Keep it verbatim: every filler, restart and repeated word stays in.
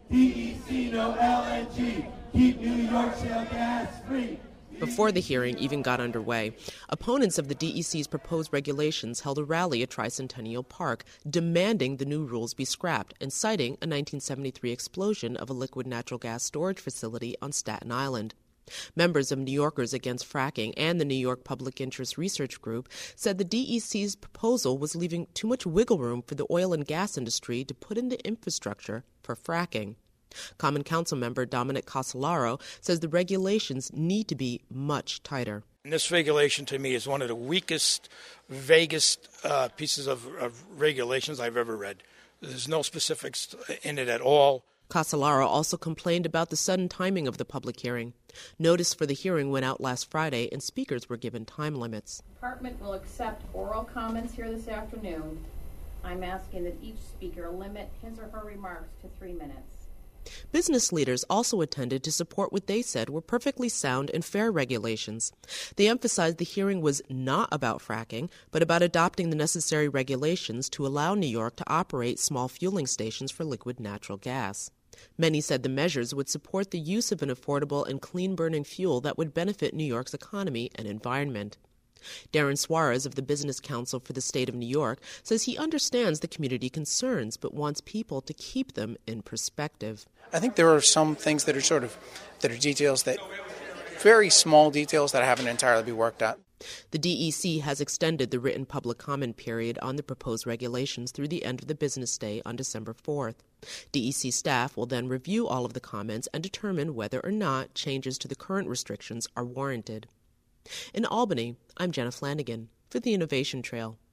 D E C, no L N G. Keep New York shale gas free. Before the hearing even got underway, opponents of the D E C's proposed regulations held a rally at Tricentennial Park, demanding the new rules be scrapped and citing a nineteen seventy-three explosion of a liquid natural gas storage facility on Staten Island. Members of New Yorkers Against Fracking and the New York Public Interest Research Group said the D E C's proposal was leaving too much wiggle room for the oil and gas industry to put into infrastructure for fracking. Common Council member Dominic Casolaro says the regulations need to be much tighter. And this regulation, to me, is one of the weakest, vaguest uh, pieces of, of regulations I've ever read. There's no specifics in it at all. Casolaro also complained about the sudden timing of the public hearing. Notice for the hearing went out last Friday, and speakers were given time limits. The department will accept oral comments here this afternoon. I'm asking that each speaker limit his or her remarks to three minutes. Business leaders also attended to support what they said were perfectly sound and fair regulations. They emphasized the hearing was not about fracking, but about adopting the necessary regulations to allow New York to operate small fueling stations for liquid natural gas. Many said the measures would support the use of an affordable and clean-burning fuel that would benefit New York's economy and environment. Darren Suarez of the Business Council for the State of New York says he understands the community concerns but wants people to keep them in perspective. I think there are some things that are sort of, that are details that, very small details that haven't entirely been worked out. The D E C has extended the written public comment period on the proposed regulations through the end of the business day on December fourth. D E C staff will then review all of the comments and determine whether or not changes to the current restrictions are warranted. In Albany, I'm Jenna Flanagan for the Innovation Trail.